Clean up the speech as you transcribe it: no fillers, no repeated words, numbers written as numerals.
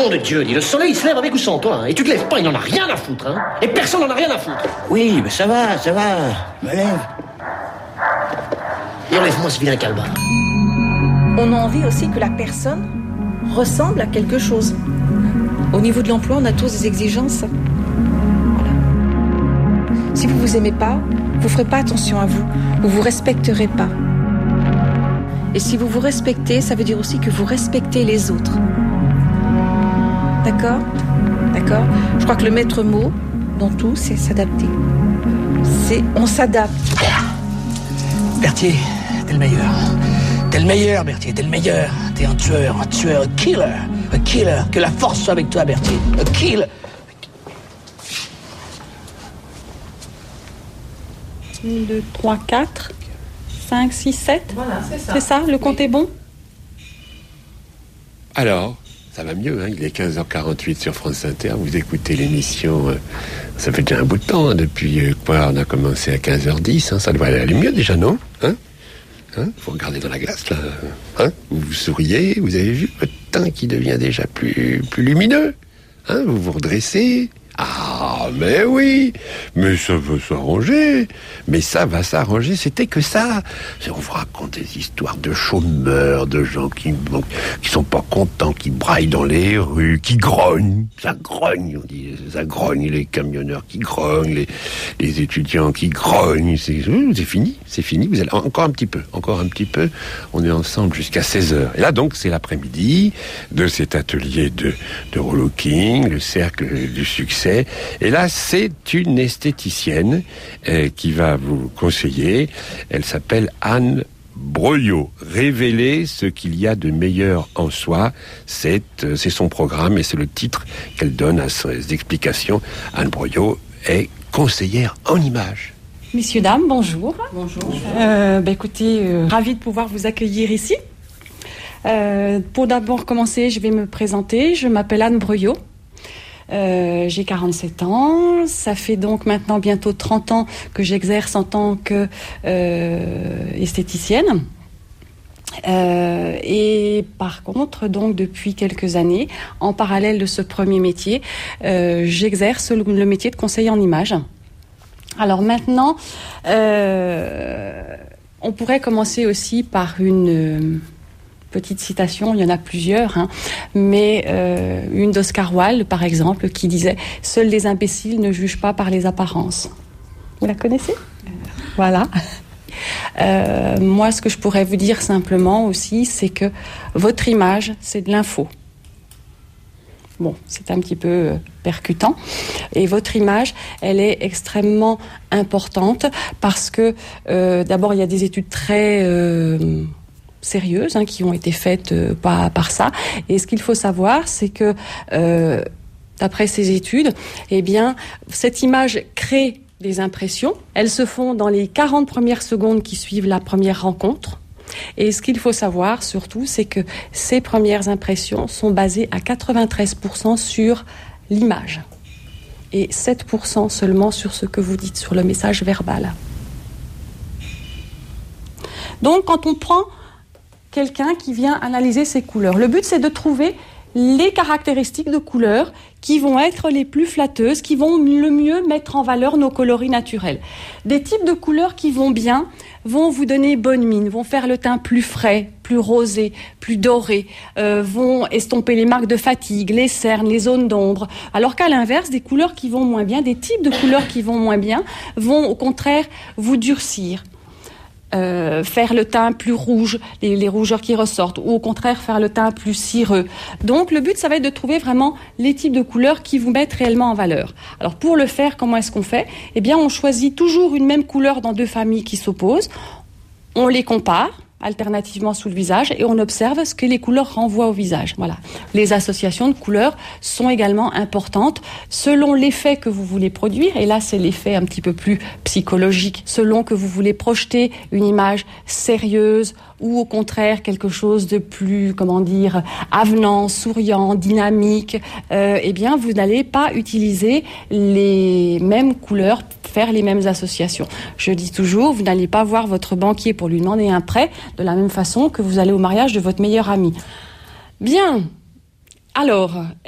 Nom de Dieu, dis, le soleil il se lève avec ou sans toi, hein, et tu te lèves pas, il n'en a rien à foutre, hein. Et personne n'en a rien à foutre. Oui, mais ça va, me lève. Et enlève-moi ce vilain calbar. On a envie aussi que la personne ressemble à quelque chose. Au niveau de l'emploi, on a tous des exigences. Voilà. Si vous vous aimez pas, vous ferez pas attention à vous. Vous vous respecterez pas. Et si vous vous respectez, ça veut dire aussi que vous respectez les autres. D'accord ? D'accord ? Je crois que le maître mot dans tout, c'est s'adapter. On s'adapte. Berthier, t'es le meilleur. T'es le meilleur, Berthier, t'es le meilleur. T'es un tueur, un killer. Un killer. Que la force soit avec toi, Berthier. Un killer. 1, 2, 3, 4, 5, 6, 7. Voilà, c'est ça. C'est ça, le compte est bon ? Alors, ça va mieux, hein, il est 15h48 sur France Inter, vous écoutez l'émission, ça fait déjà un bout de temps, hein, depuis quoi, on a commencé à 15h10, hein, ça devrait aller mieux déjà, non ? Vous regardez dans la glace, là, hein, vous souriez, vous avez vu votre teint qui devient déjà plus lumineux, hein, vous vous redressez. Ah, mais oui, mais ça va s'arranger, c'était que ça. On vous raconte des histoires de chômeurs, de gens qui sont pas contents, qui braillent dans les rues, qui grognent, ça grogne, on dit, ça grogne, les camionneurs qui grognent, les étudiants qui grognent, c'est fini, vous allez encore un petit peu, on est ensemble jusqu'à 16h. Et là donc, c'est l'après-midi de cet atelier de relooking, le cercle du succès. Et là, c'est une esthéticienne qui va vous conseiller. Elle s'appelle Anne Breuillot. Révéler ce qu'il y a de meilleur en soi. C'est son programme et c'est le titre qu'elle donne à ses explications. Anne Breuillot est conseillère en images. Messieurs, dames, bonjour. Bonjour. Écoutez, ravie de pouvoir vous accueillir ici. Pour d'abord commencer, je vais me présenter. Je m'appelle Anne Breuillot. J'ai 47 ans, ça fait donc maintenant bientôt 30 ans que j'exerce en tant que esthéticienne. Et par contre, donc depuis quelques années, en parallèle de ce premier métier, j'exerce le métier de conseiller en images. Alors maintenant, on pourrait commencer aussi par une petite citation, il y en a plusieurs, hein, mais une d'Oscar Wilde, par exemple, qui disait « Seuls les imbéciles ne jugent pas par les apparences ». Vous la connaissez ? Voilà. Moi, ce que je pourrais vous dire simplement aussi, c'est que votre image, c'est de l'info. Bon, c'est un petit peu percutant. Et votre image, elle est extrêmement importante parce que, d'abord, il y a des études très sérieuses qui ont été faites par ça. Et ce qu'il faut savoir, c'est que d'après ces études, eh bien, cette image crée des impressions. Elles se font dans les 40 premières secondes qui suivent la première rencontre. Et ce qu'il faut savoir surtout, c'est que ces premières impressions sont basées à 93% sur l'image et 7% seulement sur ce que vous dites, sur le message verbal. Donc, quand on prend quelqu'un qui vient analyser ces couleurs. Le but, c'est de trouver les caractéristiques de couleurs qui vont être les plus flatteuses, qui vont le mieux mettre en valeur nos coloris naturels. Des types de couleurs qui vont bien, vont vous donner bonne mine, vont faire le teint plus frais, plus rosé, plus doré, vont estomper les marques de fatigue, les cernes, les zones d'ombre. Alors qu'à l'inverse, des couleurs qui vont moins bien, des types de couleurs qui vont moins bien, vont au contraire vous durcir. Faire le teint plus rouge, les rougeurs qui ressortent, ou au contraire faire le teint plus cireux. Donc le but, ça va être de trouver vraiment les types de couleurs qui vous mettent réellement en valeur. Alors pour le faire, comment est-ce qu'on fait ? Eh bien, on choisit toujours une même couleur dans deux familles qui s'opposent. On les compare alternativement sous le visage et on observe ce que les couleurs renvoient au visage. Voilà. Les associations de couleurs sont également importantes selon l'effet que vous voulez produire, et là c'est l'effet un petit peu plus psychologique, selon que vous voulez projeter une image sérieuse ou au contraire quelque chose de plus, avenant, souriant, dynamique, eh bien vous n'allez pas utiliser les mêmes couleurs, faire les mêmes associations. Je dis toujours, vous n'allez pas voir votre banquier pour lui demander un prêt de la même façon que vous allez au mariage de votre meilleur ami. Bien. Alors,